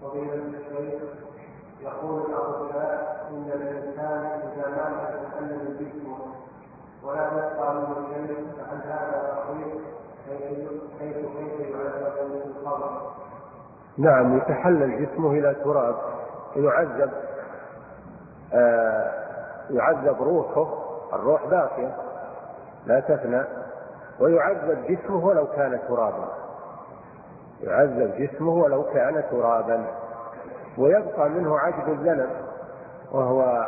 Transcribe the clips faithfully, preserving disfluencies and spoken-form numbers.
فضيلة الشيخ، يقول الأطباء إن الإنسان إذا مات يتحلل جسمه ولا يبقى منه شيء، فهل هذا صحيح؟ حيث كيف يعذب في القبر؟ نعم، يتحلل جسمه إلى تراب ويعذب آه يعذب روحه، الروح باقية لا تفنى، ويعذب جسمه ولو كان ترابا، يعذب جسمه ولو كان ترابا، ويبقى منه عجب الذنب وهو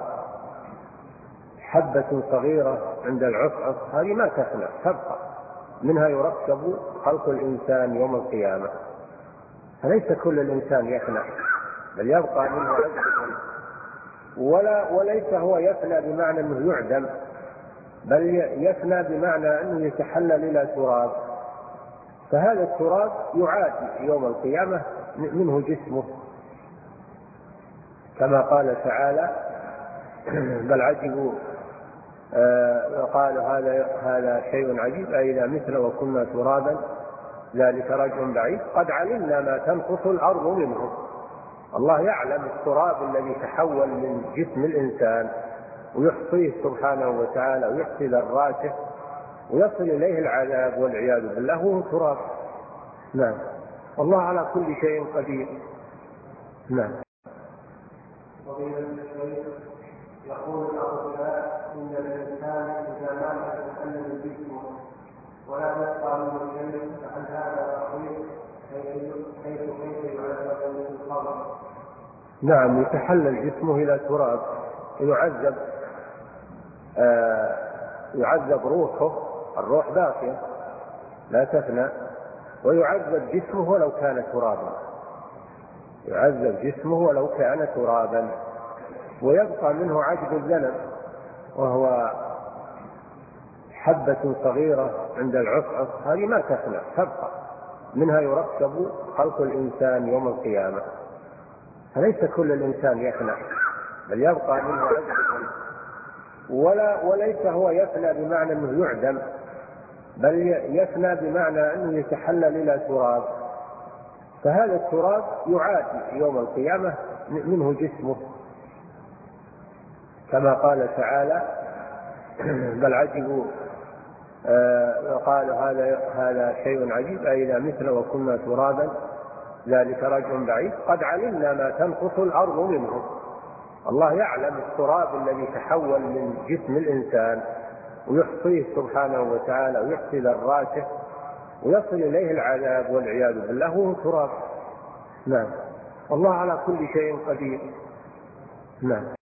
حبة صغيرة عند العصعص، هذه ما تفنى تبقى، منها يركب خلق الإنسان يوم القيامة. فليس كل الإنسان يفنى، بل يبقى منه عجب الذنب، ولا وليس هو يفنى بمعنى أنه يعدم، بل يفنى بمعنى أنه يتحلل إلى تراب، فهذا التراب يعاد يوم القيامة منه جسمه، كما قال تعالى: بل عجبوا وقالوا هذا هذا شيء عجيب أئذا متنا وكنا ترابا ذلك رجع بعيد قد علمنا ما تنقص الأرض منه. الله يعلم التراب الذي تحول من جسم الإنسان ويحصيه سبحانه وتعالى ويحصي ذراته ويصل إليه العذاب والعياذ بالله وهو تراب. نعم، والله على كل شيء قدير. نعم. فضيلة الشيخ، يقول الأطباء إن الإنسان إذا مات يتحلل جسمه ولا يبقى منه شيء، فهل هذا صحيح؟ حيث كيف يعذب في القبر؟ نعم، يتحلل جسمه إلى تراب ويعذب آه يعذب روحه، الروح باقية لا تفنى، ويعذب جسمه ولو كان ترابا، يعذب جسمه ولو كان ترابا، ويبقى منه عجب الذنب وهو حبة صغيرة عند العصعص، هذه ما تفنى تبقى، منها يركب خلق الإنسان يوم القيامة. فليس كل الإنسان يفنى، بل يبقى منه عجب الذنب، ولا وليس هو يفنى بمعنى أنه يعدم، بل يفنى بمعنى أنه يتحلل إلى تراب، فهذا التراب يعاد يوم القيامة منه جسمه، كما قال تعالى: بل عجبوا وقالوا هذا هذا شيء عجيب أئذا متنا وكنا ترابا ذلك رجع بعيد قد علمنا ما تنقص الأرض منه. الله يعلم التراب الذي تحول من جسم الإنسان ويحصيه سبحانه وتعالى ويحصي ذراته ويصل إليه العذاب والعياذ بالله وهو تراب. نعم، والله على كل شيء قدير. نعم.